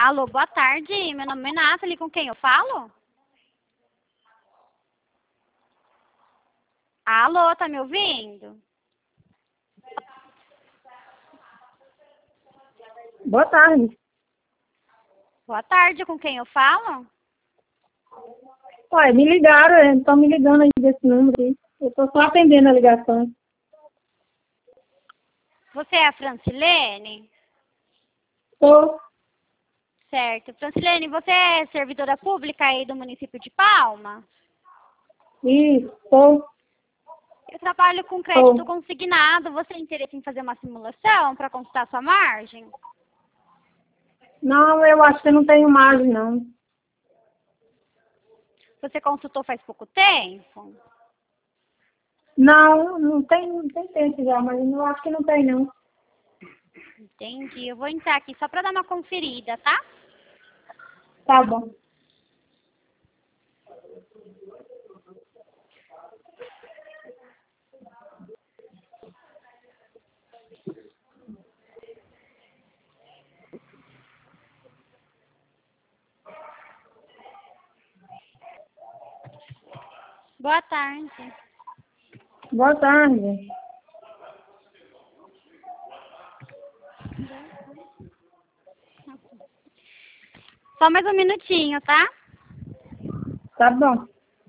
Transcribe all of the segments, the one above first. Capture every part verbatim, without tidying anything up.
Alô, boa tarde. Meu nome é Nathalie. Com quem eu falo? Alô, tá me ouvindo? Boa tarde. Boa tarde. Com quem eu falo? Olha, me ligaram, estão me ligando aí desse número aí. Eu estou só atendendo a ligação. Você é a Francilene? Estou. Certo. Francilene, você é servidora pública aí do município de Palma? Isso, estou. Eu trabalho com crédito consignado. Você tem interesse em fazer uma simulação para consultar sua margem? Não, eu acho que eu não tenho margem, não. Você consultou faz pouco tempo? Não, não tem, não tem tempo já, mas eu acho que não tem, não. Entendi. Eu vou entrar aqui só para dar uma conferida, tá? Tá bom. Boa tarde. Boa tarde. Só mais um minutinho, tá? Tá bom.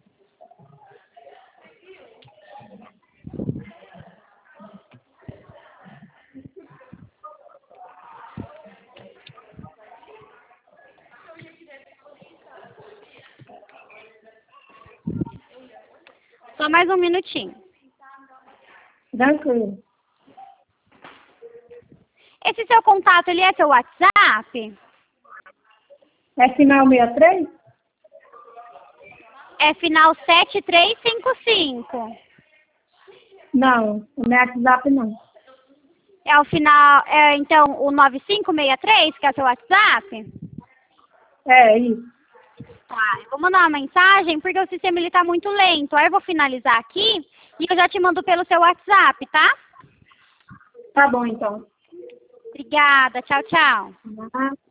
Só mais um minutinho. Tranquilo. Esse seu contato, ele é seu WhatsApp? É final sessenta e três? É final sete três cinco cinco. Não, o meu WhatsApp não. É o final, é então o nove cinco seis três, que é seu WhatsApp? É, isso. Tá, eu vou mandar uma mensagem porque o sistema ele tá muito lento. Aí eu vou finalizar aqui e eu já te mando pelo seu WhatsApp, tá? Tá bom, então. Obrigada, tchau, tchau. Ah.